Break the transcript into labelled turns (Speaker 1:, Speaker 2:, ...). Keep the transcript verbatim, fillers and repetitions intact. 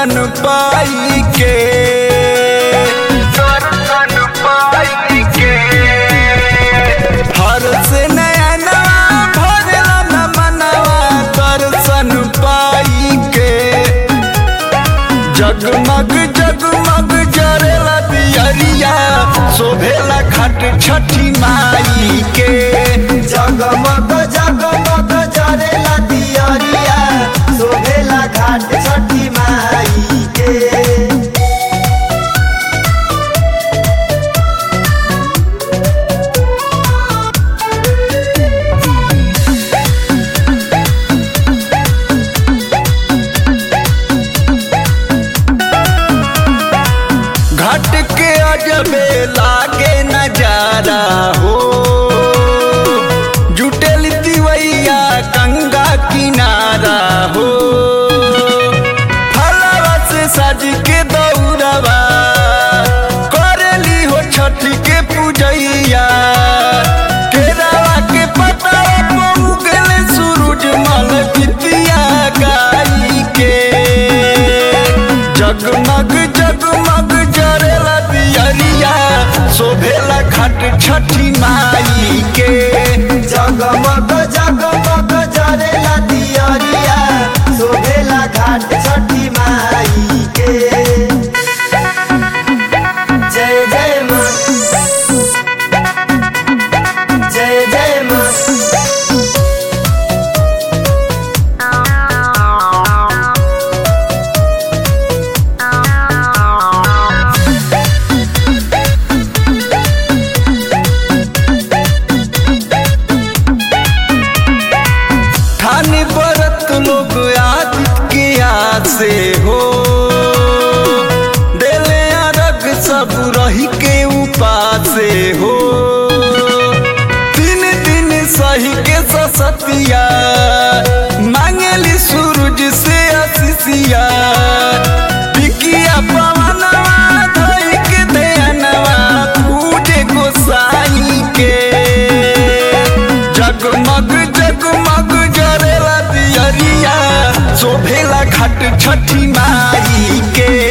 Speaker 1: दर्शन पाई के दर्शन पाई के हर से नया नवा भरला न मनवा दर्शन पाई के जगमग जगमग जरेला दियरिया शोभेला घाट छठी माई के
Speaker 2: जगमग जगमग जरेला दियरिया शोभेला घाट छठी माई के।
Speaker 1: घाट के अजबे लागे नजारा हो जुटेल दिवैया गंगा किनारा हो फलवा से सज के दौड़वा करेली हो छठ के पूजैया केरावा के पतवा पर उगल सूरज मल बितिया गाई के जगमग जगमग जरेला दियरिया शोभेला घाट छठी माई के
Speaker 2: जगमग जगमग जरेला दियरिया शोभेला घाट छठी माई के। जय जय माँ, जय जय माँ।
Speaker 1: ठानी बरत लोग आदित्य के याद से हो डेले अरग सब रही के उपास से हो तीन दिन सही के ससतिया मांगेली सूरज से आशीषिया पिकिया पवनवा धई के ध्यानवा पूजे गोसाई के जगमग जगमग जरेला दियरिया शोभेला घाट छठी माई के